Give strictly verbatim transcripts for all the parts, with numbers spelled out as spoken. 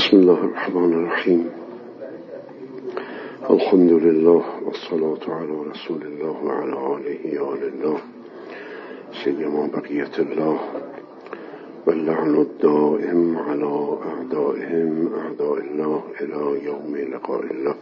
بسم الله الرحمن الرحیم. الحمد لله والصلاة على رسول الله وعلى آله آل الله سیما بقیة الله واللعن الدائم على أعدائهم أعداء الله إلى يوم لقاء الله.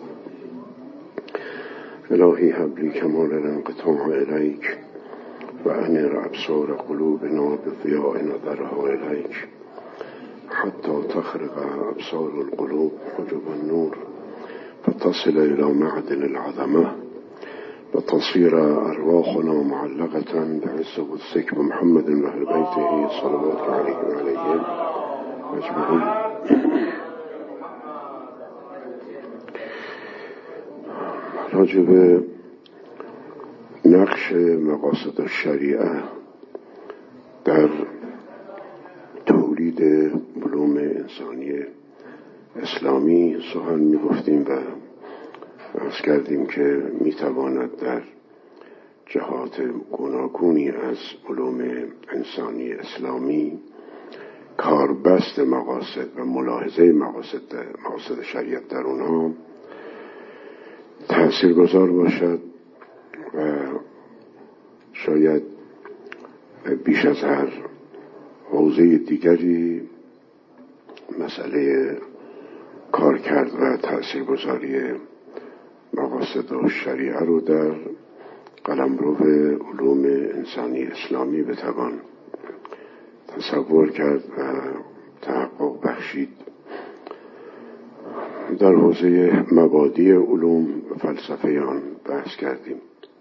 إلهي هب لي كمال الانقطاع إليك وأنر أبصار قلوبنا بضياء نظرها إليك حتى تخرق أبصار القلوب حجب النور فتصل إلى معدن العظمة وتصير أرواحنا معلقة بعز قدسك بمحمد وأهل بيته صلوات عليه وعليهم أجمعين. راجب نقش مقاصد الشریعه در تولید علوم انسانی اسلامی سخن می گفتیم و عرض کردیم که می تواند در جهات گوناگونی از علوم انسانی اسلامی کاربست مقاصد و ملاحظه مقاصد مقاصد شریعت در اونها تأثیرگذار باشد و شاید بیش از هر حوزه دیگری مسئله کار کرد و تأثیرگذاری مقاصد و شریعه رو در قلمرو علوم انسانی اسلامی بتوان تصور کرد و تحقق بخشید. در حوزه مبادی علوم و فلسفه آن بحث کردیم.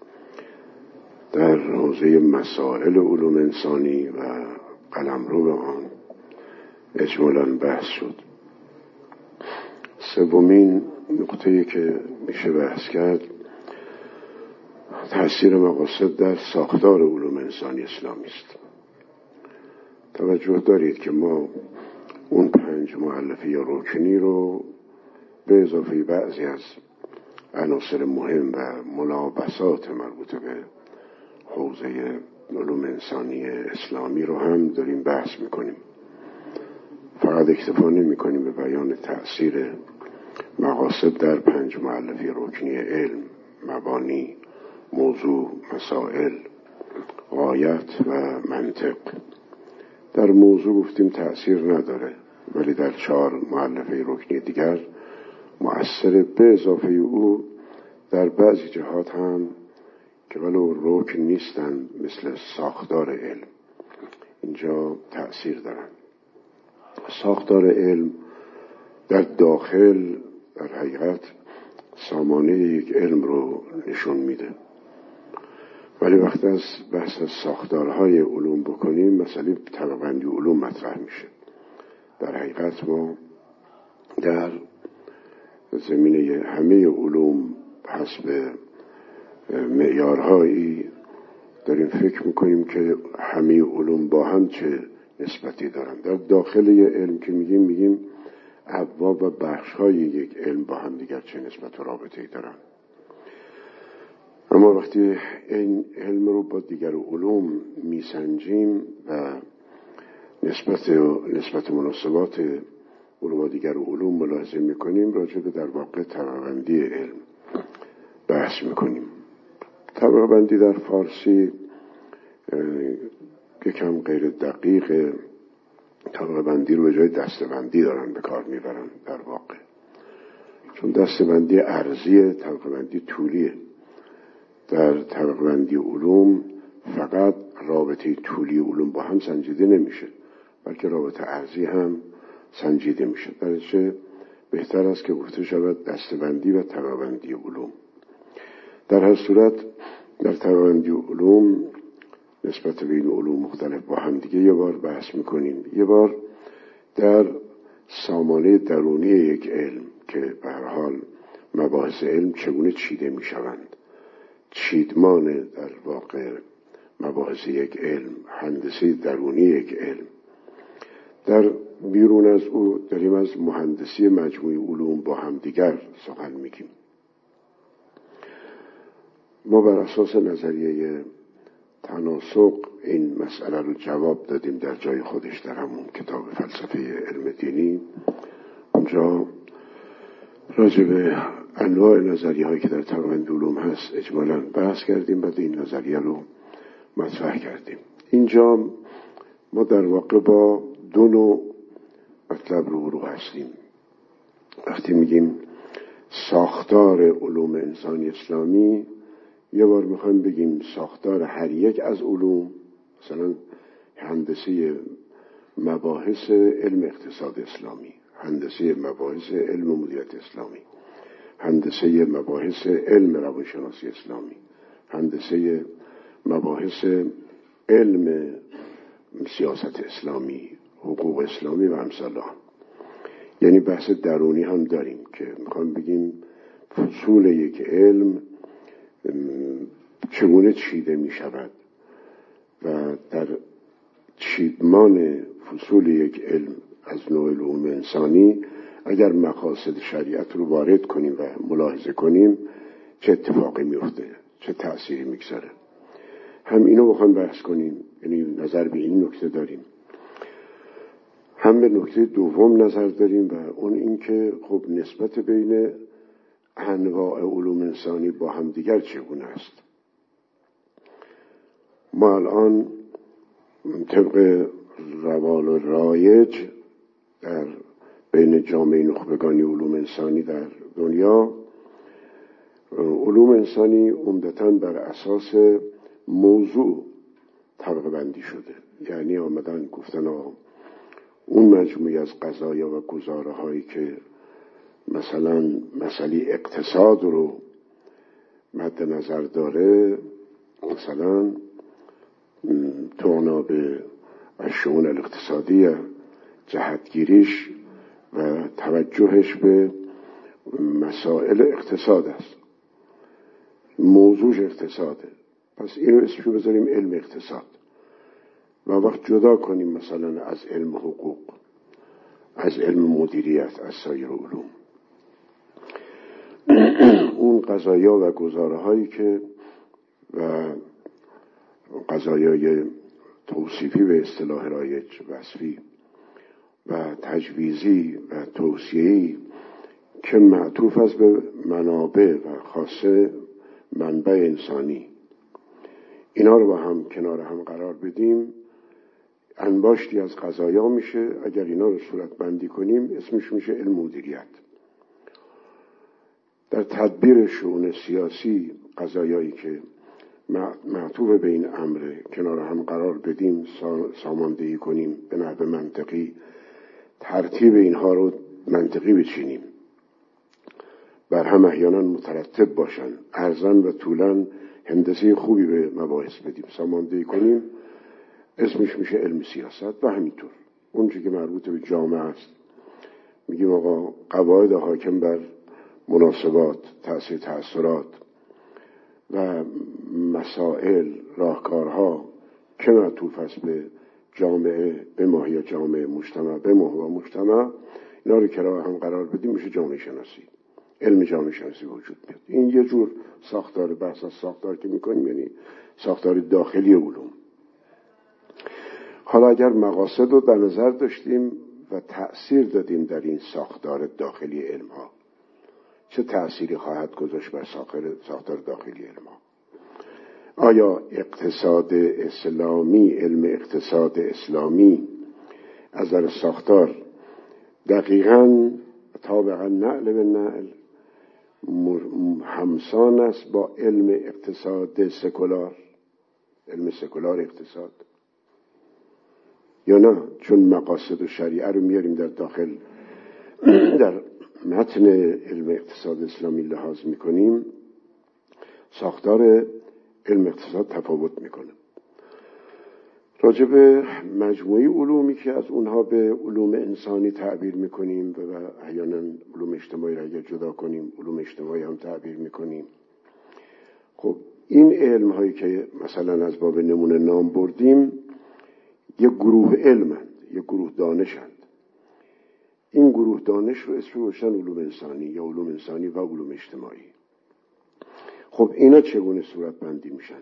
در حوزه مسائل علوم انسانی و قلمرو آن اجمالاً بحث شد. سومین نقطه‌ای که میشه بحث کرد تأثیر مقاصد در ساختار علوم انسانی اسلامی است. توجه دارید که ما اون پنج مؤلفه یا رکنی رو به اضافه بعضی از عناصر مهم و ملابسات مربوط به حوزه علوم انسانی اسلامی رو هم داریم بحث میکنیم. فقط اکتفا نمیکنیم به بیان تأثیر مقاصد در پنج مؤلفه رکنی علم، مبانی، موضوع، مسائل، غایت و منطق. در موضوع گفتیم تأثیر نداره، ولی در چهار مؤلفه رکنی دیگر مؤثر به اضافه او در بعضی جهات هم که ولو رکن نیستن مثل ساختار علم اینجا تأثیر دارن. ساختار علم در داخل در حقیقت سامانه یک علم رو نشون میده، ولی وقتی از بحث از ساختارهای علوم بکنیم مسئله طبقه‌بندی علوم مطرح میشه. در حقیقت ما در زمینه همه علوم حسب معیارهایی داریم فکر میکنیم که همه علوم با هم چه نسبتی دارن. در داخل یه علم که میگیم میگیم ابواب و بخش‌های یک علم با هم دیگر چه نسبت و رابطه‌ای دارن. اما وقتی این علم رو با دیگر علوم میسنجیم و نسبت نسبت مناسبات او رو با دیگر علوم ملاحظه میکنیم، راجع به در واقع طبقه‌بندی علم بحث میکنیم. طبقه‌بندی در فارسی یکم غیر دقیق، طبقه‌بندی رو به جای دسته‌بندی دارن به کار میبرن در واقع، چون دسته‌بندی ارضیه، طبقه‌بندی طولیه. در طبقه‌بندی علوم فقط رابطه طولی علوم با هم سنجیده نمیشه، بلکه رابطه ارضی هم سنجیده میشه. درنچه بهتر است که گفته شود دسته‌بندی و طبقه‌بندی علوم. در هر صورت در طبقه‌بندی علوم نسبت بین علوم مختلف با هم دیگه یه بار بحث میکنیم. یه بار در سامانه درونی یک علم که به هر حال مباحث علم چگونه چیده میشوند، چیدمان در واقع مباحث یک علم، هندسه درونی یک علم. در بیرون از او داریم از مهندسی مجموعی علوم با هم دیگر سخن میگیم. ما بر اساس نظریه تناسق این مسئله رو جواب دادیم در جای خودش در همون کتاب فلسفه علم دینی. اینجا راجع به انواع نظریه هایی که در تقریباً علوم هست اجمالاً بحث کردیم، بعد این نظریه رو مطرح کردیم. اینجا ما در واقع با دو نوع مطلب روبرو هستیم. وقتی میگیم ساختار علوم انسانی اسلامی، یه بار میخوایم بگیم ساختار هر یک از علوم، مثلا هندسه مباحث علم اقتصاد اسلامی، هندسه مباحث علم مدیریت اسلامی، هندسه مباحث علم روانشناسی اسلامی، هندسه مباحث علم سیاست اسلامی، حقوق اسلامی و امثال آن. یعنی بحث درونی هم داریم که میخوام بگیم فصول یک علم چگونه چیده میشود و در چیدمان فصول یک علم از نوع علوم انسانی اگر مقاصد شریعت رو وارد کنیم و ملاحظه کنیم چه اتفاقی میفته، چه تأثیری میگذاره. هم اینو بخوایم بحث کنیم، یعنی نظر به این نکته داریم، هم به نکته دوم نظر داریم و اون این که خب نسبت بین انواع علوم انسانی با هم دیگر چگونه است. ما الان طبق روال و رایج در بین جامعه نخبگانی علوم انسانی در دنیا، علوم انسانی عمدتاً بر اساس موضوع طبقه بندی شده. یعنی آمدن گفتن اون مجموعی از قضایا و گزاره هایی که مثلا مسئله اقتصاد رو مد نظر داره، مثلا تونا به شؤون الاقتصادی جهتگیریش و توجهش به مسائل اقتصاد است، موضوعش اقتصاده، پس اینو اسمشو بذاریم علم اقتصاد و وقت جدا کنیم مثلا از علم حقوق، از علم مدیریت، از سایر علوم. اون قضایا و گزاره هایی که و قضایای توصیفی به اصطلاح رایج وصفی و تجویزی و توصیه‌ای که معطوف است به منابع و خاصه منبع انسانی، اینا رو با هم کنار هم قرار بدیم انباشتی از قضایا میشه. اگر اینا رو صورت بندی کنیم اسمش میشه علم مدیریت. در تدبیر شؤون سیاسی قضایایی که معطوف به این امر کنار هم قرار بدیم، ساماندهی کنیم به نحو منطقی، ترتیب اینها رو منطقی بچینیم، بر هم احیانا مترتب باشن، ارزن و طولن هندسه خوبی به مباحث بدیم، ساماندهی کنیم، اسمش میشه علم سیاست. و همینطور اون چیزی که مربوط به جامعه است میگیم آقا قواعد حاکم بر مناسبات، تأثیر تأثیرات و مسائل، راهکارها که معطوف است به جامعه، به ماهی جامعه، مجتمع، به محور مجتمع، اینا رو کنار هم قرار بدیم میشه جامعه شناسی، علم جامعه شناسی وجود میاد. این یه جور ساختار، بحث از ساختار که میکنیم یعنی ساختار داخلی علوم. حالا اگر مقاصد رو در نظر داشتیم و تأثیر دادیم در این ساختار داخلی علم ها، چه تأثیری خواهد گذاشت بر ساختار داخلی علم ها؟ آیا اقتصاد اسلامی، علم اقتصاد اسلامی از نظر ساختار دقیقاً طابقاً نعل به نعل همسان است با علم اقتصاد سکولار، علم سکولار اقتصاد، یا نه؟ چون مقاصد و شریعه رو میاریم در داخل در متن علم اقتصاد اسلامی لحاظ میکنیم، ساختار علم اقتصاد تفاوت میکنه. راجع به مجموعی علومی که از اونها به علوم انسانی تعبیر میکنیم و احیانا علوم اجتماعی را اگر جدا کنیم علوم اجتماعی هم تعبیر میکنیم. خب این علم هایی که مثلا از باب نمونه نام بردیم یک گروه علمند، یک گروه دانشند. این گروه دانش رو اسم گذاشتن علوم انسانی یا علوم انسانی و علوم اجتماعی. خب اینا چگونه صورت بندی میشن؟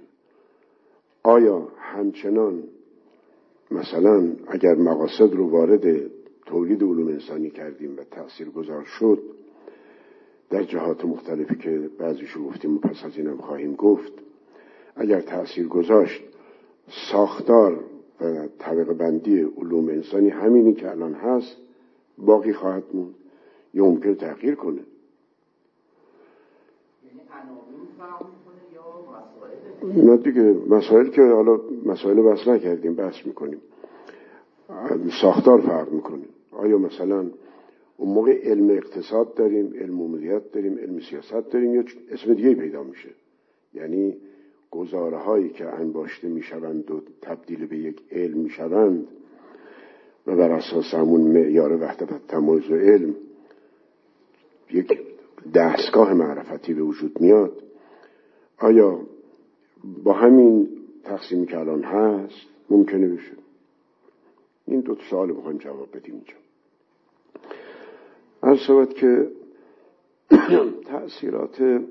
آیا همچنان مثلا اگر مقاصد رو وارد تولید علوم انسانی کردیم و تأثیرگذار شد در جهات مختلفی که بعضیشو گفتیم و پس از اینم خواهیم گفت، اگر تأثیر گذاشت، ساختار و طبقه بندی علوم انسانی همینی که الان هست باقی خواهد موند یا ممکن تغییر کنه. یعنی عناوین فرق میکنه یا مسائل؟ نه دیگه، مسائل که حالا مسائل بحث نکردیم، بحث میکنیم. ساختار فرق میکنه. آیا مثلا اون موقع علم اقتصاد داریم، علم مدیریت داریم، علم سیاست داریم، یا اسم دیگه پیدا میشه؟ یعنی گزاره هایی که انباشته میشوند و تبدیل به یک علم میشوند و بر اساس همون معیار وحدت و تمایز و علم یک دستگاه معرفتی به وجود میاد، آیا با همین تقسیمی که الان هست ممکنه بشه؟ این دو سوال بخوایم جواب بدیم اینجا. عرض شود که تأثیرات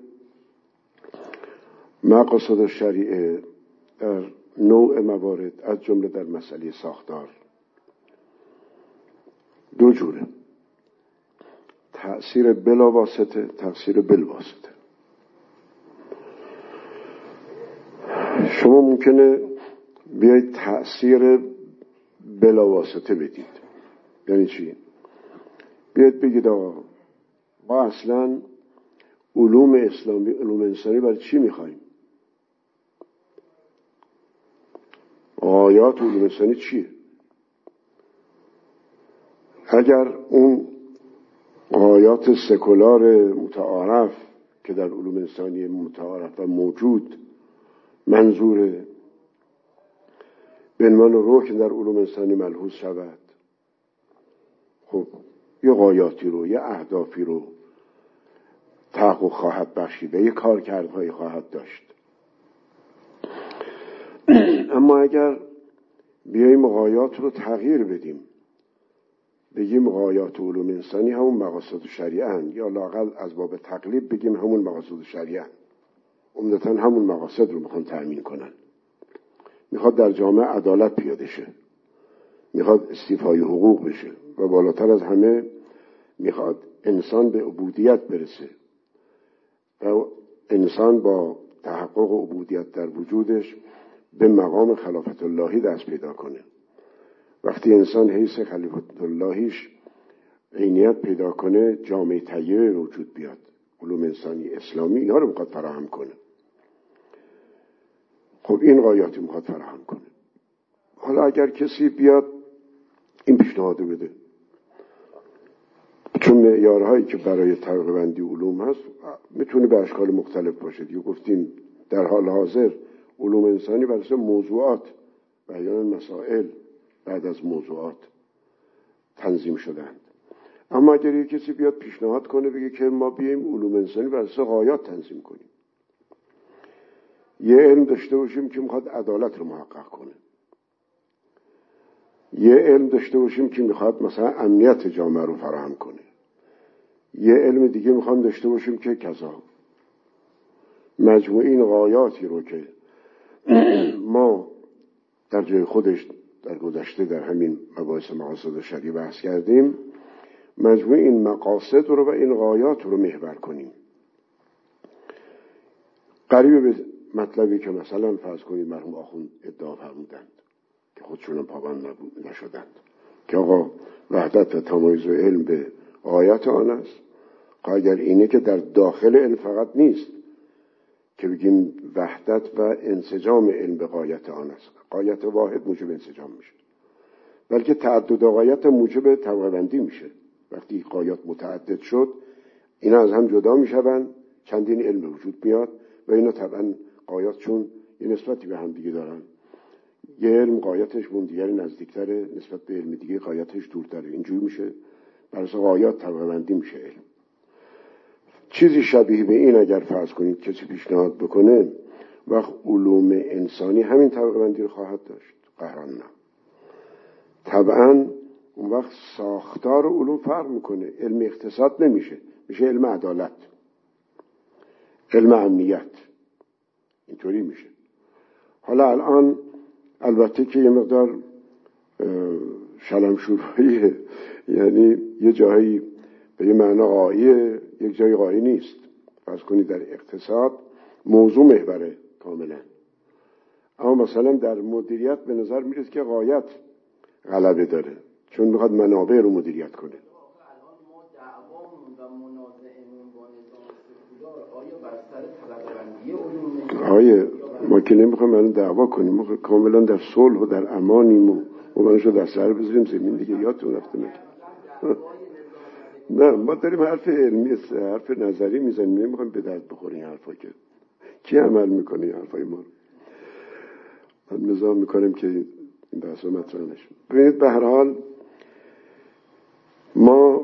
مقاصد شریعه در نوع موارد از جمله در مسئله ساختار دو جوره: تأثیر بلا واسطه، تأثیر بالواسطه. شما ممکنه بیایید تأثیر بلا واسطه بدید. یعنی چی؟ بیاید بگید آقا ما اصلا علوم اسلامی، علوم انسانی برای چی میخواییم؟ آیات علوم انسانی چیه؟ اگر اون آیات سکولار متعارف که در علوم انسانی متعارف و موجود منظوره به عنوان رکن در علوم انسانی ملحوظ شود، خب یه غایاتی رو، یه اهدافی رو تحقق خواهد بخشید و یه کارکردهایی خواهد داشت. اما اگر بیاییم غایات رو تغییر بدیم، بگیم غایات علوم انسانی همون مقاصد شریعه، یا لااقل از باب تقلیب بگیم همون مقاصد شریعه، عمدتاً همون مقاصد رو میخوان تأمین کنن. میخواد در جامعه عدالت پیاده شه، میخواد استیفای حقوق بشه و بالاتر از همه میخواد انسان به عبودیت برسه و انسان با تحقق عبودیت در وجودش به مقام خلافت اللهی دست پیدا کنه. وقتی انسان حیث خلیفت اللهیش عینیت پیدا کنه، جامعه طیبه وجود بیاد. علوم انسانی اسلامی اینا رو میخواد فراهم کنه. خب این غایاتی میخواد فراهم کنه. حالا اگر کسی بیاد این پیشنهاد بده، چون معیارهایی که برای طبقه بندی علوم هست میتونه به اشکال مختلف باشه. دیگه گفتیم در حال حاضر علوم انسانی بر اساس موضوعات و بیان مسائل بعد از موضوعات تنظیم شدند. اما اگر یک کسی بیاد پیشنهاد کنه بگه که ما بیایم علوم انسانی بر اساس غایات تنظیم کنیم، یه علم داشته باشیم که میخواد عدالت رو محقق کنه، یه علم داشته باشیم که میخواد مثلا امنیت جامعه رو فراهم کنه، یه علم دیگه میخوام داشته باشیم که کذا، مجموعه این غایاتی رو که ما در جای خودش در گذشته در همین مباحث مقاصد شریعه بحث کردیم، مجموعه این مقاصد رو و این غایات رو محور کنیم. قریب به مطلبی که مثلا فرض کنید مرحوم آخوند ادعا فرمودند که خودشون پابند نشدند که آقا وحدت و تمایز و علم به غایت آن است. اگر اینه که در داخل علم فقط نیست که بگیم وحدت و انسجام علم به غایت آن است، غایت واحد موجب انسجام میشه، بلکه تعدد غایت موجب طبقه بندی میشه. وقتی غایات متعدد شد اینا از هم جدا میشوند، چندین علم به وجود میاد و اینا طبعا غایات چون یه نسبتی به هم دیگه دارن، یه علم غایتش به اون دیگری نزدیکتره نسبت به علم دیگه غایتش دورتره، اینجوری میشه بر اساس غایات طبقه بندی میشه علم. چیزی شبیه به این اگر فرض کنید کسی پیشنهاد بکنه، وقت علوم انسانی همین طبقه بندی رو خواهد داشت؟ قهران نه. طبعا اون وقت ساختار علوم فرق میکنه، علم اقتصاد نمیشه، میشه علم عدالت، علم امنیت، اینطوری میشه. حالا الان البته که یه مقدار شلمشورهای یعنی یه جایی به یه معنا غایه، یک جایی غایه نیست. فرض کنید در اقتصاد موضوع محوره کاملا، اما مثلا در مدیریت به نظر میرسه که غایت غلبه داره، چون میخواد منابع رو مدیریت کنه. آیه ما که نمیخوایم الان دعوا کنیم، ما کاملا در صلح و در امانیم و مبانشو در سر بذاریم زمین دیگه. یادتون رفته میگه نه، ما داریم حرف علمی، حرف نظری میزنیم، نمیخوایم به درد بخوریم این حرفا. که کی عمل میکنه این حرفای ما رو؟ من نظام میکنم که این بحث رو مطرح نشه. ببینید به هر حال ما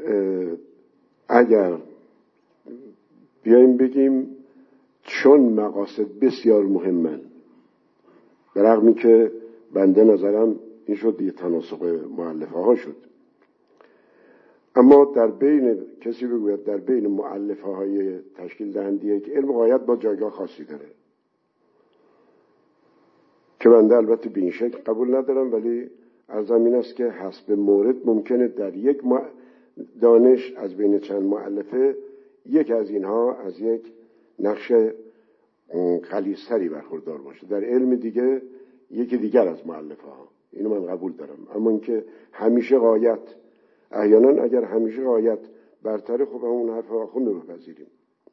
اگر بیایم بگیم چون مقاصد بسیار مهمن، برغمی که بنده نظرم این شد یه تناسق مؤلفه ها شد، اما در بین کسی بگوید در بین مؤلفه های تشکیل دهنده یک علم غایت با جایگاه خاصی داره، که بنده البته به این شکل قبول ندارم، ولی عرضم این است که حسب مورد ممکنه در یک دانش از بین چند مؤلفه یک از اینها از یک نقش غلیظتری برخوردار باشه، در علم دیگه یکی دیگر از مؤلفه ها. اینو من قبول دارم. اما اینکه همیشه غایت، احیانا اگر همیشه غایت برتره، خب همون حرف آخوند رو بپذیریم.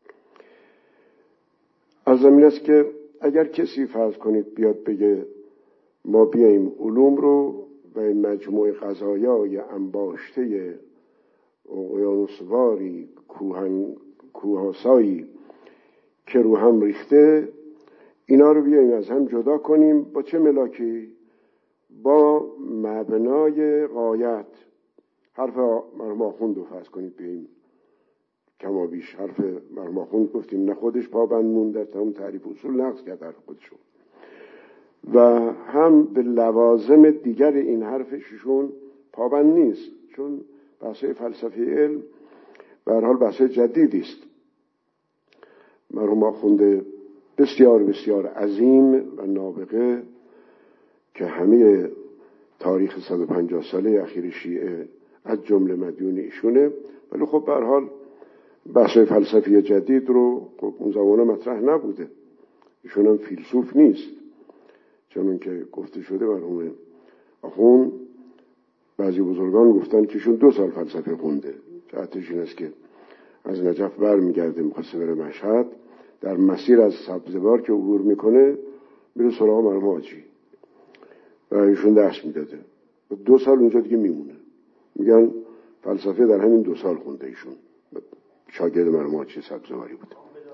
عرضم این است که اگر کسی فرض کنید بیاد بگه ما بیاییم علوم رو و مجموع قضایای انباشته اقیانوسواری کوهن کوهاسایی که رو هم ریخته، اینا رو بیاییم از هم جدا کنیم، با چه ملاکی؟ با مبنای غایت. حرف مرحوم آخوند رو فرض کنید بیاییم کما بیش حرف مرحوم آخوند گفتیم، نه خودش پابند موند در تمام تعریف اصول نقص کرد حرف خودشون، و هم به لوازم دیگر این حرفشون پابند نیست، چون بحثه فلسفه علم به هر حال بحثه جدیدی است. مرحوم آخوند بسیار بسیار عظیم و نابغه که همه تاریخ صد و پنجاه ساله اخیر شیعه از جمله مدیون ایشونه، ولی خب به هر حال بحث فلسفی جدید رو خب اون زمانه مطرح نبوده. ایشون هم فیلسوف نیست، چون که گفته شده مرحوم آخوند بعضی بزرگان گفتن که ایشون دو سال فلسفه خونده. جهتش این است که از نجف بر میگرده میخواسته بره مشهد، در مسیر از سبزوار که عبور میکنه میره سراغ مرحوم حاجی و ایشون درس میداده، دو سال اونجا دیگه میمونه. میگن فلسفه در همین دو سال خونده ایشون، شاگرد مرحوم حاجی سبزواری بود.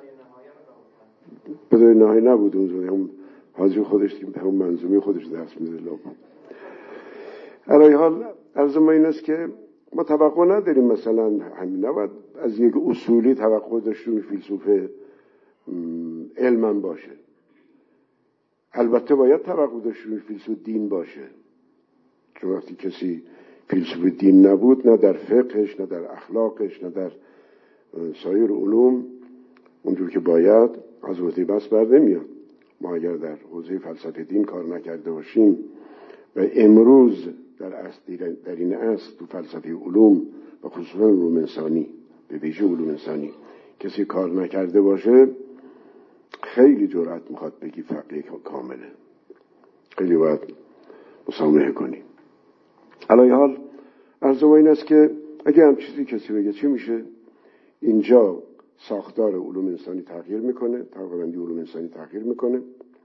بدای نهایی نبود اونجا، هم حاجی خودش که همون منظومه خودش درس میده لابد. علی حال عرض ما این است که ما توقع نداریم مثلا همین نباید از یک اصولی توقع داشتیم فیلسوف علم باشه. البته باید توقع داشتیم فیلسوف دین باشه، چون وقتی کسی فیلسوف دین نبود، نه در فقهش، نه در اخلاقش، نه در سایر علوم اونجور که باید از حوزه بس بر نمیاد. ما اگر در حوزه فلسفه دین کار نکرده باشیم و امروز در اصل در این اصل تو فلسفه علوم و خصوصا علوم انسانی، به ویژه علوم انسانی کسی کار نکرده باشه، خیلی جرأت میخواد بگی فقیه کامله، خیلی باید مسامحه کنیم. علی حال عرض ما این است که اگه هم چیزی کسی بگه چی میشه؟ اینجا ساختار علوم انسانی تغییر میکنه، طبقه بندی علوم انسانی تغییر میکنه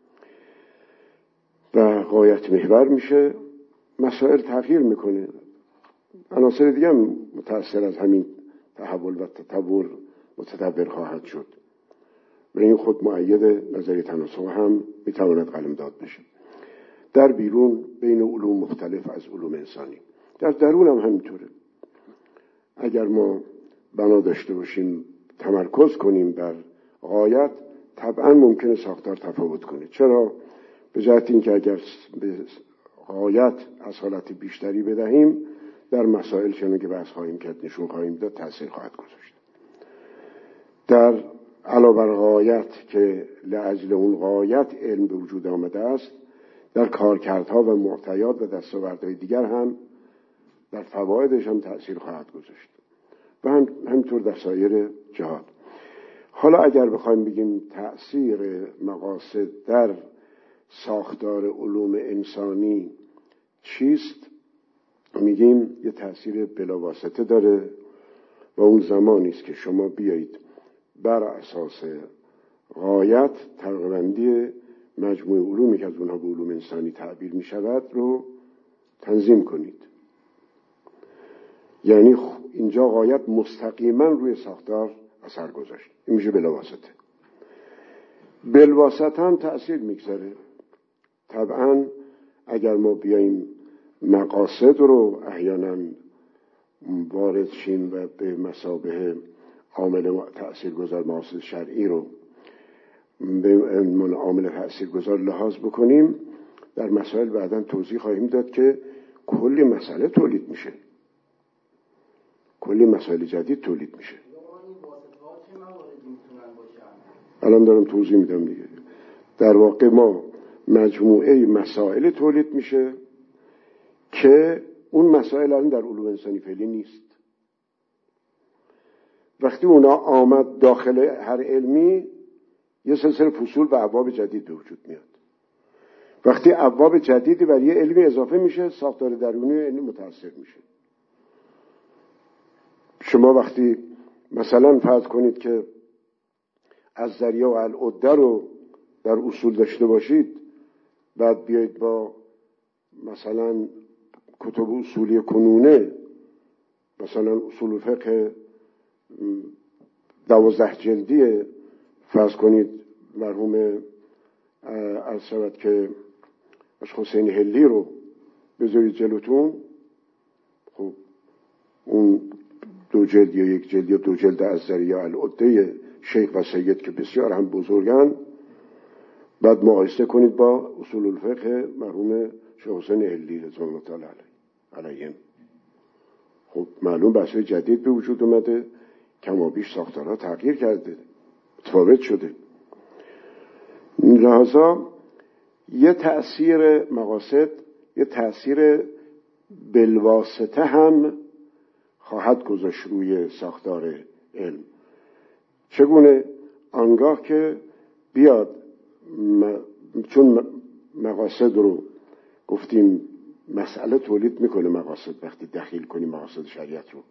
و غایت محور میشه، مسائل تغییر میکنه، عناصر دیگه هم متأثر از همین تحول و تطور متدبر خواهد شد و این خود مؤید نظریه تناسق هم میتواند قلمداد بشه. در بیرون بین علوم مختلف از علوم انسانی، در درون هم همینطوره. اگر ما بنا داشته باشیم تمرکز کنیم بر غایت، طبعا ممکنه ساختار تفاوت کنه. چرا؟ به جهت اینکه اگر به غایت اصالت بیشتری بدهیم، در مسائل چنان که بحث خواهیم کرد نشون خواهیم داد تأثیر خواهد گذاشت. در علاوه بر غایت که لاجل اون غایت علم به وجود آمده است، در کارکردها و معطیات و دستاوردهای دیگر هم در فوایدش هم تأثیر خواهد گذاشت و هم همینطور در سایر جهات. حالا اگر بخوایم بگیم تأثیر مقاصد در ساختار علوم انسانی چیست، میگیم یه تأثیر بلاواسطه داره و اون زمانی است که شما بیایید بر اساس غایت طبقه‌بندی مجموع علومی که از اونها به علوم انسانی تعبیر می شود رو تنظیم کنید. یعنی اینجا غایت مستقیما روی ساختار اثر گذاشت، این میشه بلاواسطه. بلاواسطه هم تأثیر میگذاره. طبعا اگر ما بیاییم مقاصد رو احیانا وارد شیم و به مثابه عامل تأثیرگذار مقاصد شرعی رو به عنوان عامل تأثیرگذار لحاظ بکنیم، در مسائل بعداً توضیح خواهیم داد که کلی مسئله تولید میشه، کلی مسائل جدید تولید میشه. الان دارم توضیح میدم دیگه. در واقع ما مجموعه مسائل تولید میشه که اون مسائل الان در علوم انسانی فعلی نیست. وقتی اونا آمد داخل هر علمی، یه سلسله فصول و ابواب جدید به وجود میاد. وقتی ابواب جدیدی بر یه علمی اضافه میشه، ساختار درونی علمی متاثر میشه. شما وقتی مثلا فرض کنید که از ذریعه و العده رو در اصول داشته باشید، بعد بیایید با مثلا کتب اصولی کنونه، مثلا اصول فقه دوازده جلدی فرض کنید مرحوم عرض شود که اش حسین هلی رو بذارید جلوتون، خب اون دو جلد یا یک جلد یا دو جلد از ذریعه العده شیخ و سید که بسیار هم بزرگن، بعد مقایسه کنید با اصول الفقه مرحوم شیخ حسین هلی رضوان الله تعالی علیهم. خب معلوم بحث‌های جدید به وجود اومده، کم و بیش ساختارها تغییر کرده، متفاوت شده. لذا یه تأثیر مقاصد، یه تأثیر بالواسطه هم خواهد گذاشت روی ساختار علم. چگونه؟ آنگاه که بیاد م... چون مقاصد رو گفتیم مسئله تولید میکنه، مقاصد وقتی دخیل کنیم مقاصد شریعت رو،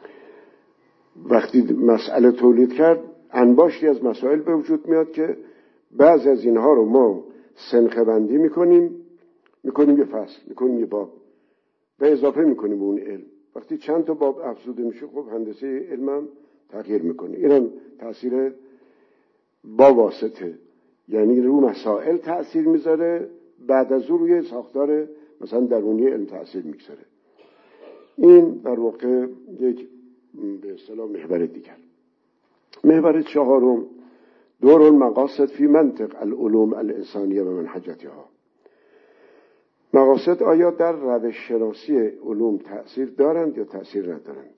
وقتی مسئله تولید کرد انباشتی از مسائل به وجود میاد که بعض از اینها رو ما سنخه بندی میکنیم، میکنیم یه فصل، میکنیم یه باب و اضافه میکنیم به اون علم. وقتی چند تا باب افزوده میشه، خب هندسه علمم تغییر میکنه. این هم تأثیر با واسطه، یعنی رو مسائل تأثیر میذاره، بعد از اون روی ساختار مثلا درونی علم تأثیر میگذاره. این در واقع یک به اصطلاح محور دیگر. محور چهارم، دور المقاصد فی منطق العلوم الانسانیه و منهجتها. مقاصد آیا در روش شناسی علوم تأثیر دارند یا تأثیر ندارند؟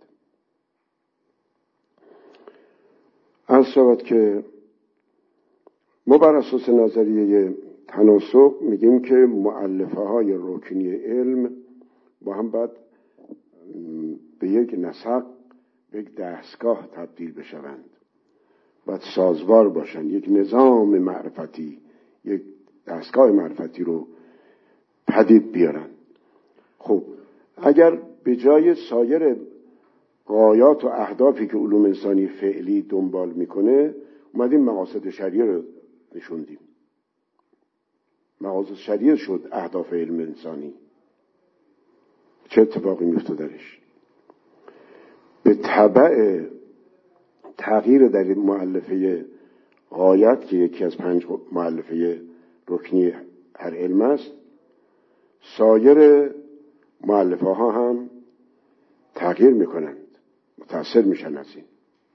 عرض شود که ما بر اساس نظریه تناسب میگیم که مؤلفه های رکنی علم با هم باید به یک نسق، به یک دستگاه تبدیل بشوند، باید سازوار باشن، یک نظام معرفتی، یک دستگاه معرفتی رو پدید بیارن. خب اگر به جای سایر غایات و اهدافی که علوم انسانی فعلی دنبال میکنه اومدیم مقاصد شرعیه رو نشوندیم، مقاصد شرعیه شد اهداف علم انسانی، چه اتفاقی میفته درش؟ به تبع تغییر در این مؤلفه غایت که یکی از پنج مؤلفه رکنی هر علم است، سایر مؤلفه ها هم تغییر میکنند، متأثر میشن از این.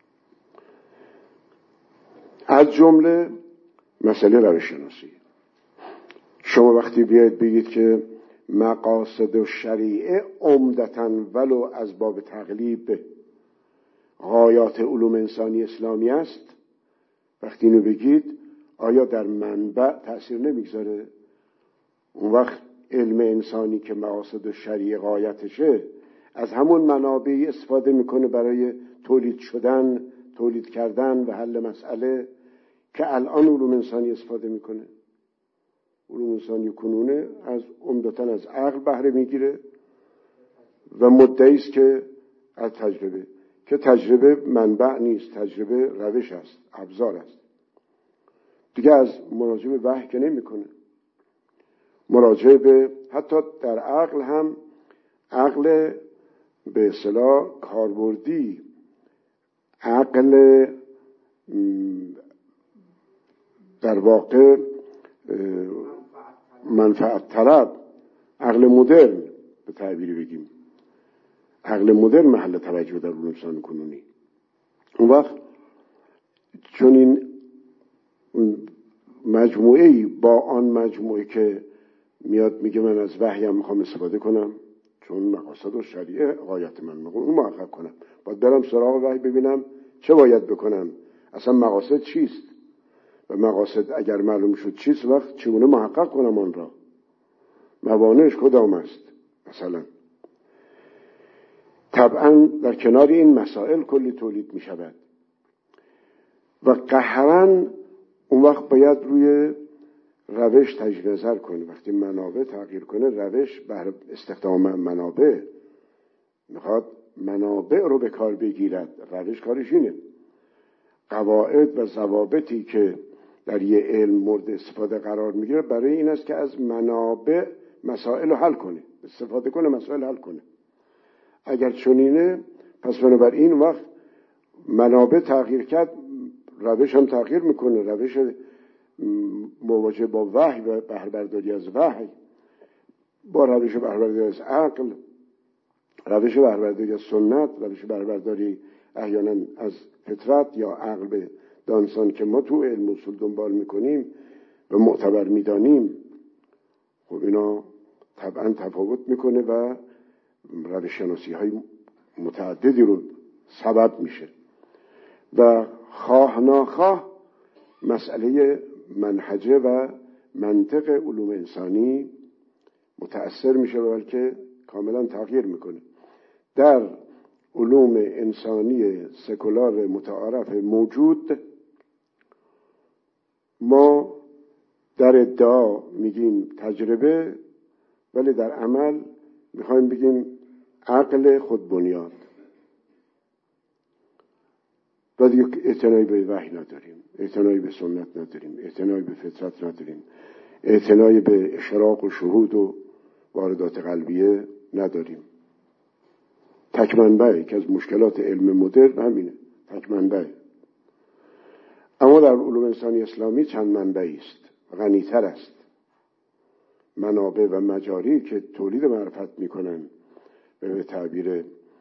از جمله مسئله روش شناسی. شما وقتی بیاید بگید که مقاصد و شریعه عمدتاً ولو از باب تقلیب غایات علوم انسانی اسلامی است، وقتی اینو بگید آیا در منبع تأثیر نمیگذاره؟ اون وقت علم انسانی که مقاصد و شریعه غایتشه از همون منابعی استفاده میکنه برای تولید شدن، تولید کردن و حل مسئله که الان علوم انسانی استفاده میکنه. علوم انسانی کنونه از عمدتاً از عقل بهره میگیره و مدعی است که از تجربه، که تجربه منبع نیست، تجربه روش است، ابزار است. دیگه از مراجعه به وحی که نمیکنه، مراجعه به حتی در عقل هم، عقل به اصطلاح کاربردی، عقل در واقع منفعت طلب، عقل مدرن به تعبیری بگیم، عقل مدرن محل توجه در علوم انسانی کنونی. اون وقت چون این مجموعه‌ای با آن مجموعه که میاد میگه من از وحیم میخوام استفاده کنم چون مقاصد و شریعه غایت من میخوام اون محقق کنم، باید برم سراغ وحی ببینم چه باید بکنم، اصلا مقاصد چیست و مقاصد اگر معلوم شد چیست وقت چگونه محقق کنم آن را، موانعش کدام است. مثلا طبعا در کنار این مسائل کلی تولید می شود و قهرن اون وقت باید روی روش تجدید نظر کنه. وقتی منابع تغییر کنه، روش بر استخدام منابع میخواد منابع رو به کار بگیرد، روش کارش اینه. قواعد و ضوابطی که در یه علم مورد استفاده قرار میگیره برای این است که از منابع مسائل رو حل کنه، استفاده کنه، مسائل حل کنه. اگر چنینه پس بنابراین وقت منابع تغییر کرد، روش هم تغییر میکنه، روش مواجه با وحی و بهره‌برداری از وحی با روش بهره‌برداری از عقل، روش بهره‌برداری از سنت، روش بهره‌برداری احیانا از فطرت یا عقل به دانسان که ما تو علم اصول دنبال میکنیم و معتبر میدانیم، خب اینا طبعا تفاوت میکنه و روش شناسی های متعددی رو سبب میشه و خواه ناخواه مسئله منهجه و منطق علوم انسانی متأثر میشه و بلکه کاملا تغییر میکنه. در علوم انسانی سکولار متعارف موجود ما در ادعا میگیم تجربه، ولی در عمل میخوایم بگیم عقل خودبنیاد و دیگه اعتنایی به وحی نداریم، اعتنایی به سنت نداریم، اعتنایی به فطرت نداریم، اعتنایی به اشراق و شهود و واردات قلبیه نداریم. تک منبعی که از مشکلات علم مدرن همینه، تک منبعی. اما در علوم انسانی اسلامی چند منبعی است، غنی‌تر است. منابع و مجاری که تولید معرفت میکنن به تعبیر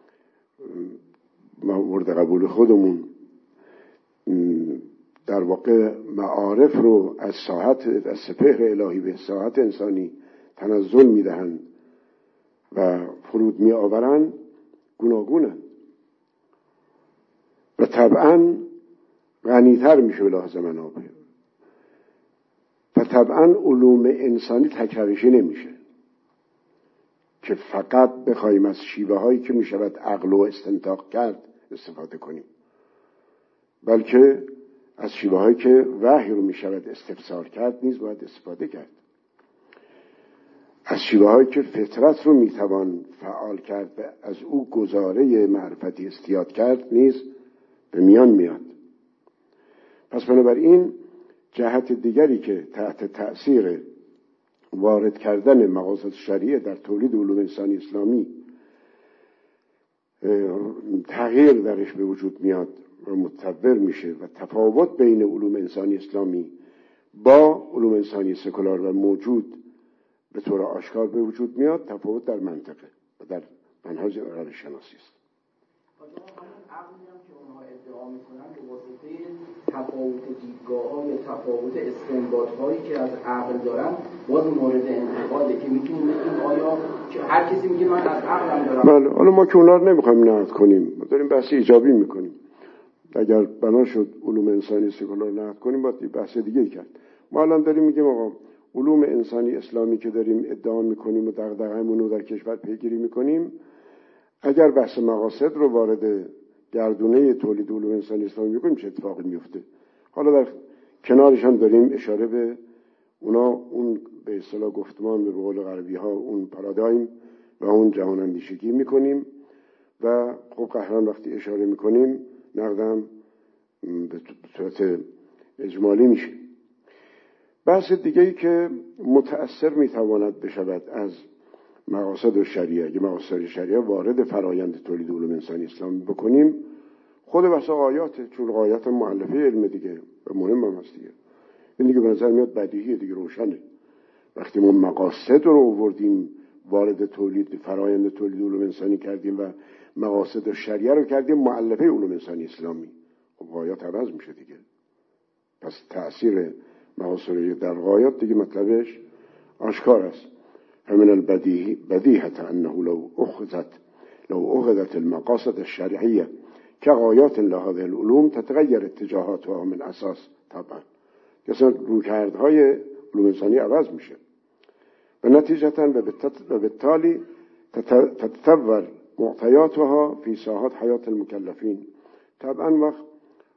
مورد قبول خودمون در واقع معارف رو از ساحت از سپهر الهی به ساحت انسانی تنزل میدهند و فرود می آورند، گوناگونند و طبعا غنی‌تر میشه به لحاظ منابع و طبعا علوم انسانی تکروشی نمیشه که فقط بخوایم از شیوه هایی که میشود عقل و استنتاق کرد استفاده کنیم، بلکه از شیوه هایی که وحی رو میشود استفسار کرد نیز باید استفاده کرد، از شیوه هایی که فطرت رو میتوان فعال کرد و از او گزاره معرفتی استیاد کرد نیز به میان میاد. پس بنابراین جهت دیگری که تحت تأثیر وارد کردن مقاصد شریعه در تولید علوم انسانی اسلامی تغییر درش به وجود میاد و متطور میشه و تفاوت بین علوم انسانی اسلامی با علوم انسانی سکولار و موجود به طور آشکار به وجود میاد، تفاوت در منطقه و در منهج روش شناسی است. عقلی هم که اونها ادعا میکنن به واسطه تفاوت دیدگاه‌ها یا تفاوت استنباط‌هایی که از عقل دارن باز مورد انتقاده که میتونیم بگیم آیا که هر کسی میگه من از عقلم دارم. بله، حالا ما که اونا رو نمیخوایم نقد کنیم، ما داریم بحث ایجابی میکنیم. اگر بنا شد علوم انسانی سکولار نقد کنیم باید بحث دیگه کرد. ما الان داریم میگیم آقا علوم انسانی اسلامی که داریم ادعا میکنیم و دغدغه‌مون رو در کشور پیگیری میکنیم اگر بحث مقاصد رو وارد گردونه تولید علوم انسانی اسلامی بکنیم چه اتفاقی میفته؟ حالا در کنارش هم داریم اشاره به اونا، اون به اصطلاح گفتمان به قول غربی ها اون پارادایم و اون جهان اندیشگی میکنیم و خب قهران وقتی اشاره میکنیم نقدم به صورت اجمالی میشه. بحث دیگه‌ای که متأثر میتواند بشود از مقاصد شریعه، اگه مقاصد شریعه وارد فرایند تولید علوم انسانی اسلامی بکنیم، خود بحث غایاته، چون غایات مؤلفه علم دیگه و مهم هم هست دیگه. این دیگه به نظر میاد بدیهیه دیگه، روشنه. وقتی ما مقاصد رو آوردیم وارد تولید فرایند تولید علوم انسانی کردیم و مقاصد شریعه رو کردیم مؤلفه علوم انسانی اسلامی، خب غایات عوض میشه دیگه. پس تأثیر مقاصد در غایات دیگه مطلبش آشکار است. همین البدیهی بدیهة انه لو اخذت لو اخذت المقاصد الشرعیه كغایات لهذه العلوم تتغیر اتجاهاتها من اساس. طبعا مثلا رویکردهای علوم انسانی عوض میشه و نتیجتا و بالتالي تتطور معطیاتها فی ساحات حیات المکلفین. طبعا وقت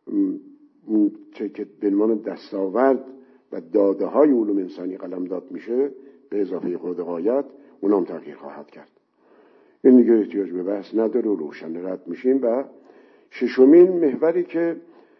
چه که به عنوان دستاورد و داده های علوم انسانی قلمداد میشه به اضافه خود غایت، اون هم تغییر خواهد کرد. این دیگه احتیاج به بحث نداره و روشن رد میشیم. و ششمین محوری که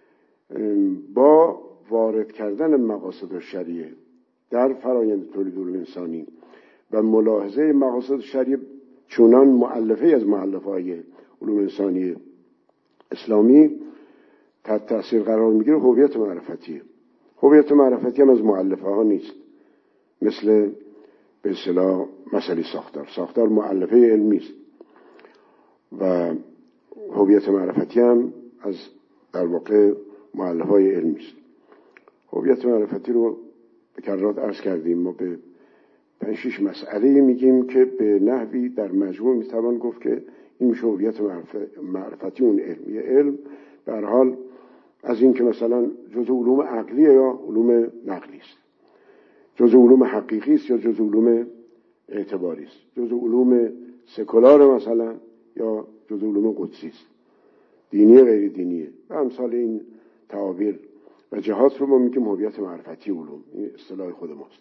با وارد کردن مقاصد شریعه در فرایند تولید علوم انسانی و ملاحظه مقاصد شریعه چونان مؤلفه از مؤلفه های علوم انسانی اسلامی تحت تأثیر قرار میگیره، هویت معرفتیه. هویت معرفتی هم از مؤلفه ها نیست، مثل به اصطلاح مسئله ساختار. ساختار مؤلفه علمی است و هویت معرفتی هم از در واقع مؤلفه های علمی است. هویت معرفتی رو به کرات عرض کردیم. ما به پنج شش مسئله میگیم که به نحوی در مجموع میتوان گفت که این میشه هویت معرفتی اون علمی. علم به هر حال از این که مثلا جزء علوم عقلیه یا علوم نقلی است، جزء علوم حقیقی است یا جزء علوم اعتباری است، جزء علوم سکولار مثلا یا جزء علوم قدسی است، دینی غیر دینیه و امثال این تعابیر و جهات رو ما میگیم هویت معرفتی علوم. این اصطلاح خود ماست.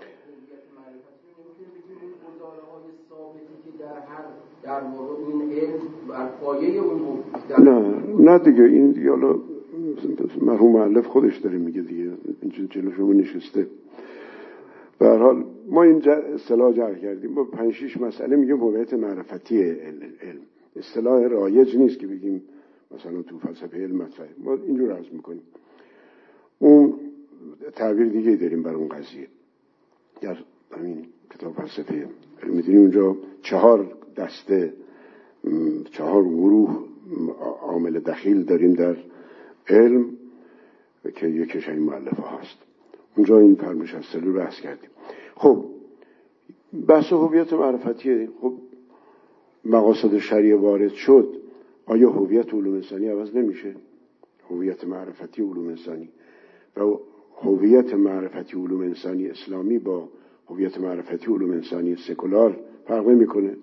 در هر در واقع این علم بر پایه اون نه نه دیگه این دیگه حالا مرحوم مؤلف خودش داره میگه دیگه، این جلو شما نشسته. به هر حال ما این اصطلاح جعل کردیم، ما پنج شش مسئله میگیم هویت معرفتی علم. اصطلاح رایج نیست که بگیم مثلا تو فلسفه علم مطرحه، ما اینجور عرض میکنیم. اون تعبیر دیگه داریم بر اون قضیه در همین کتاب فلسفه. میدونیم اونجا چهار دسته، چهار گروه عامل دخیل داریم در علم که یکیش این مؤلفه هاست. اونجا این فرمش از سلو بحث کردیم. خب بحث هویت معرفتی، خب مقاصد شریعه وارد شد، آیا هویت علوم انسانی عوض نمیشه؟ هویت معرفتی علوم انسانی و هویت معرفتی علوم انسانی اسلامی با هویت معرفتی علوم انسانی سکولار فرق میکنه.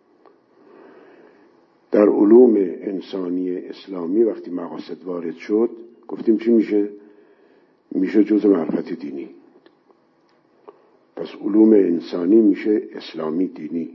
در علوم انسانی اسلامی وقتی مقاصد وارد شد گفتیم چی میشه؟ میشه جزء معرفت دینی. پس علوم انسانی میشه اسلامی دینی،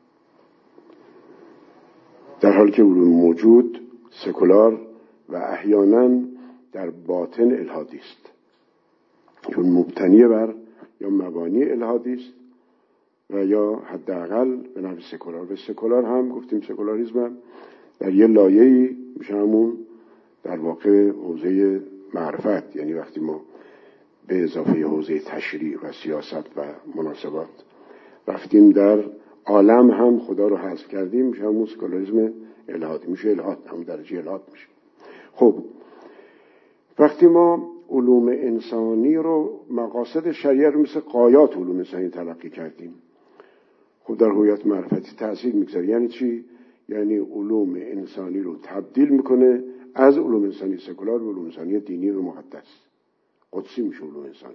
در حالی که علوم موجود سکولار و احیانا در باطن الحادی است، چون مبتنی بر یا مبانی الحادی است و یا حداقل به نحو سکولار. و سکولار هم گفتیم سکولاریسم هم در یه لایه‌ای میشه همون در واقع حوزه معرفت، یعنی وقتی ما به اضافه حوزه تشریع و سیاست و مناسبات رفتیم در عالم هم خدا رو حذف کردیم، میشه همون سکولاریسم الحادی، میشه الحاد، همون درجه الحاد میشه. خب وقتی ما علوم انسانی رو مقاصد شریعه رو مثل غایات علوم انسانی تلقی کردیم، خب در هویت معرفتی تأثیر میگذاره. یعنی چی؟ یعنی علوم انسانی رو تبدیل میکنه از علوم انسانی سکولار به علوم انسانی دینی و مقدس قدسی میشه علوم انسانی.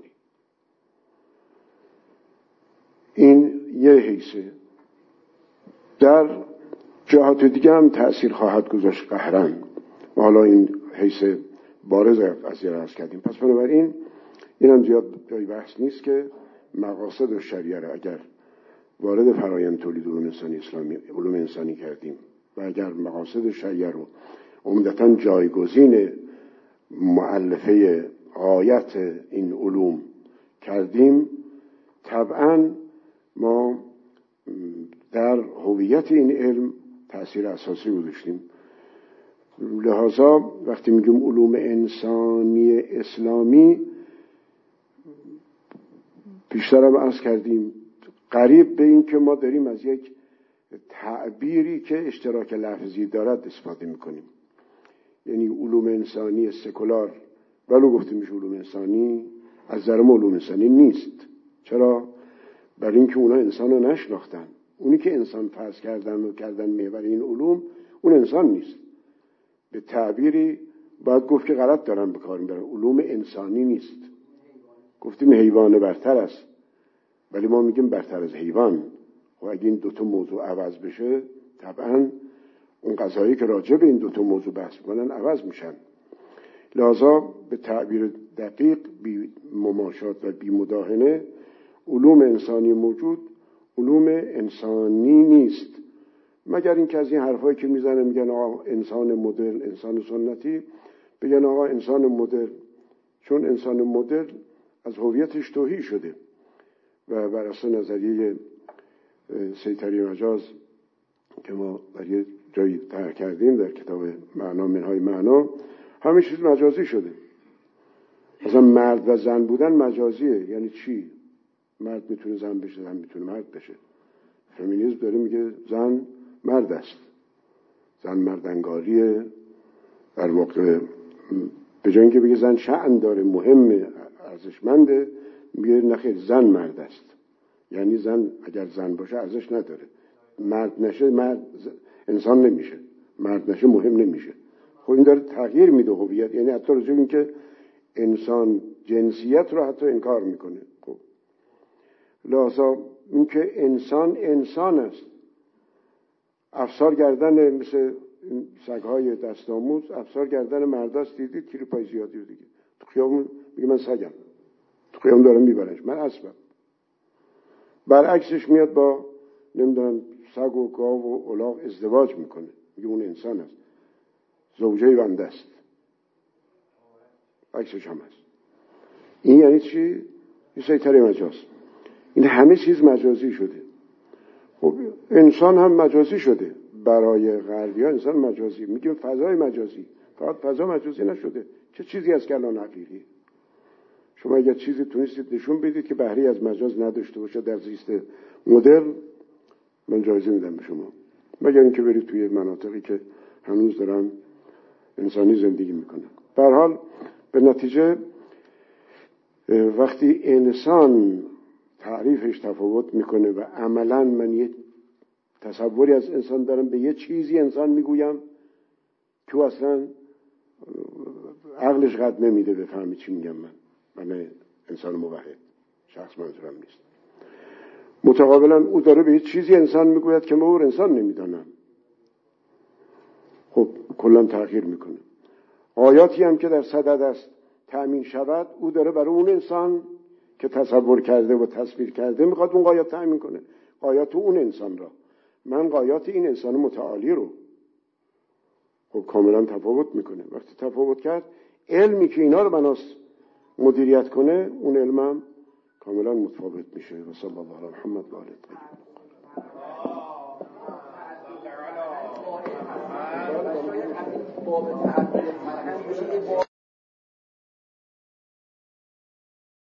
این یه حیثه. در جهات دیگه هم تأثیر خواهد گذاشت قهرن. حالا این حیث بارز قضیه را عرض کردیم. پس بنابراین این هم زیاد جای بحث نیست که مقاصد و شریعه را اگر وارد فرایند تولید علوم انسانی اسلامی علوم انسانی کردیم و اگر مقاصد شریعه رو عمدتاً جایگزین مؤلفه غایت این علوم کردیم، طبعاً ما در هویت این علم تأثیر اساسی گذاشتیم. لذا وقتی میگیم علوم انسانی اسلامی، بیشتر هم عرض کردیم قریب به این که ما داریم از یک تعبیری که اشتراک لفظی دارد استفاده میکنیم. یعنی علوم انسانی سکولار ولو گفته میشه علوم انسانی، از نظر ما علوم انسانی نیست. چرا؟ برای اینکه اونا انسان رو نشناختن. اونی که انسان فرض کردن و کردن محور این علوم، اون انسان نیست. به تعبیری باید گفت که غلط دارن به کار میبرن. علوم انسانی نیست. گفتیم حیوان برتر است، ولی ما میگیم برتر از حیوان. و اگه این دوتا موضوع عوض بشه، طبعا اون قضایی که راجع به این دوتا موضوع بحث میکنن عوض میشن. لذا به تعبیر دقیق، بی مماشات و بی مداهنه، علوم انسانی موجود علوم انسانی نیست، مگر اینکه از این حرفایی که میزنه میگن آقا انسان مدرن، انسان سنتی، بگن آقا انسان مدرن، چون انسان مدرن از هویتش توهی شده و بر اساس نظریه سیطری مجاز که ما در یه جایی طرح کردیم در کتاب معنا منهای معنا، همه چیز مجازی شده. مثلا مرد و زن بودن مجازیه. یعنی چی؟ مرد میتونه زن بشه، زن میتونه مرد بشه. فمینیسم داره میگه زن مرد است، زن مردانگاریه. در واقع به جای اینکه بگه زن شأن داره، مهمه، ارزشمنده، میگه نخیر زن مرد است. یعنی زن اگر زن باشه ارزش نداره، مرد نشه مرد انسان نمیشه، مرد نشه مهم نمیشه. خب این داره تغییر میده هویت. یعنی حتی راجع به این که انسان جنسیت رو حتی انکار میکنه. خب لذا این که انسان انسان است. افسار گردن مثل سگهای دست آموز، افسار گردن مرداست. دیدید کیلو پای زیادی رو دیگه تو خیابون میگه من سگم، تو خیابون دارم میبرنش، من اسبم. برعکسش میاد با نمیدونم سگ و گاو و الاغ ازدواج میکنه، میگه اون انسان است، زوجه بنده است. عکسش هم هست. این یعنی چی؟ این سیطره مجاز. این همه چیز مجازی شده. خب انسان هم مجازی شده. برای غربی‌ها انسان مجازی، میگیم فضای مجازی. فقط فضا مجازی نشده. چه چیزی هست که الان حقیقی؟ شما اگر چیزی تونستید نشون بدید که بهره از مجاز نداشته باشه در زیست مدرن، من جایزه میدم به شما. مگر اینکه برید توی مناطقی که هنوز دارن انسانی زندگی میکنن. به هر حال به نتیجه وقتی انسان تعریفش تفاوت میکنه و عملا من یه تصوری از انسان دارم، به یه چیزی انسان میگویم که اصلا عقلش قد نمیده بفهمی چی میگم. من من انسان موحد، شخص منظورم نیست. متقابلا او داره به یه چیزی انسان میگوید که من او انسان نمیدانم. خب کلا تغییر میکنه. آیاتی هم که در صدد است تأمین شود، او داره برای اون انسان که تصور کرده و تصویر کرده میخواد اون قایات تأمین کنه، قایات اون انسان را. من قایات این انسان متعالی رو. خب کاملا تفاوت میکنه. وقتی تفاوت کرد، علمی که اینا رو بناس مدیریت کنه، اون علمم کاملا متفاوت میشه. و صلی الله علی محمد و آله الطاهرین.